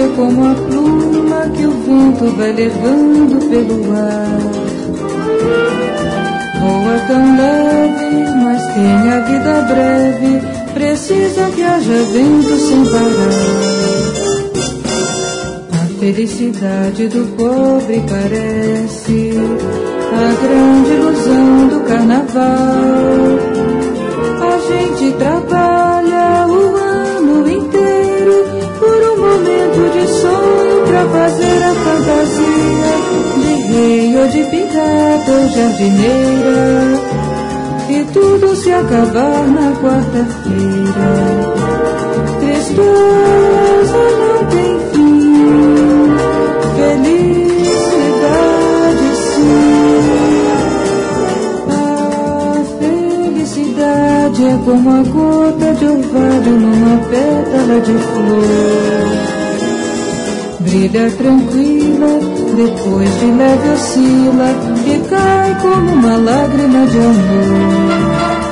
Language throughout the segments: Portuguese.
é como a pluma que o vento vai levando pelo ar. Voa tão leve, mas tem a vida breve, precisa que haja vento sem parar. A felicidade do pobre parece a grande ilusão do carnaval. A gente trabalha o ano inteiro por um momento de sonho pra fazer a fantasia de rei ou de pirata ou jardineira, e tudo se acabar na quarta-feira. Tristeza não tem fim, felicidade sim. A felicidade é como a gota de orvalho numa pétala de flor. Brilha tranquila, depois de leve oscila e cai como uma lágrima de amor.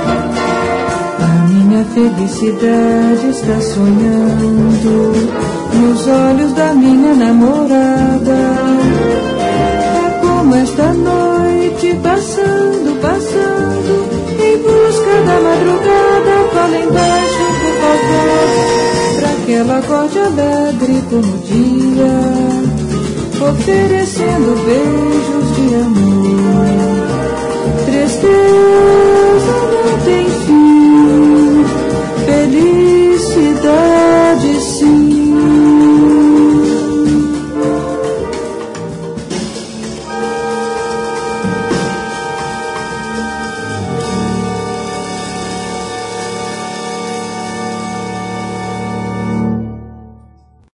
A minha felicidade está sonhando nos olhos da minha namorada. É como esta noite passando, passando, em busca da madrugada. Falem baixo, por favor, pra que ela acorde alegre como o dia, oferecendo beijos de amor. Tristeza não tem fim.